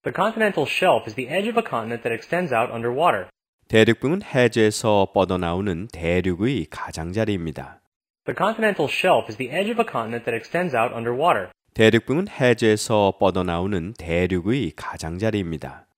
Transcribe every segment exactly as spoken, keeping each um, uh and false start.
The continental shelf is the edge of a continent that extends out underwater. 대륙붕은 해저에서 뻗어나오는 대륙의 가장자리입니다. The continental shelf is the edge of a continent that extends out underwater. 대륙붕은 해저에서 뻗어나오는 대륙의 가장자리입니다.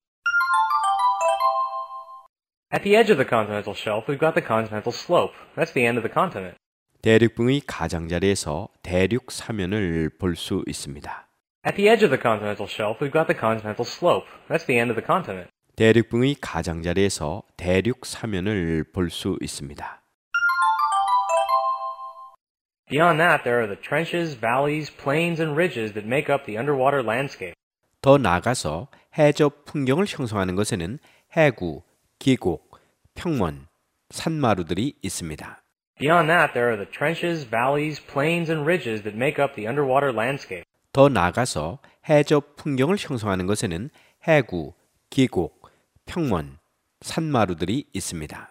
At the edge of the continental shelf, we've got the continental slope. That's the end of the continent. 대륙붕의 가장자리에서 대륙 사면을 볼 수 있습니다. At the edge of the continental shelf, we've got the continental slope. That's the end of the continent. 대륙붕의 가장자리에서 대륙 사면을 볼 수 있습니다. Beyond that, there are the trenches, valleys, plains, and ridges that make up the underwater landscape. 더 나아가서 해저 풍경을 형성하는 것에는 해구, 기곡, 평원, 산마루들이 있습니다. Beyond that, there are the trenches, valleys, plains, and ridges that make up the underwater landscape. 더 나아가서 해저 풍경을 형성하는 것에는 해구, 기곡, 평원, 산마루들이 있습니다.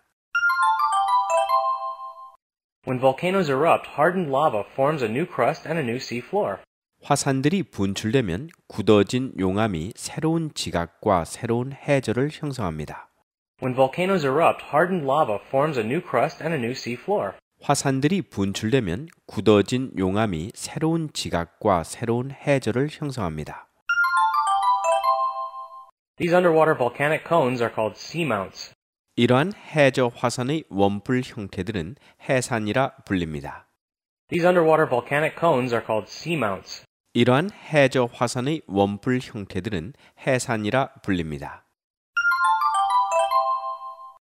When volcanoes erupt, hardened lava forms a new crust and a new sea floor. 화산들이 분출되면 굳어진 용암이 새로운 지각과 새로운 해저를 형성합니다. When volcanoes erupt, hardened lava forms a new crust and a new sea floor. 화산들이 분출되면 굳어진 용암이 새로운 지각과 새로운 해저를 형성합니다. These underwater volcanic cones are called seamounts. 이러한 해저 화산의 원뿔 형태들은 해산이라 불립니다. These underwater volcanic cones are called seamounts. 이러한 해저 화산의 원뿔 형태들은 해산이라 불립니다.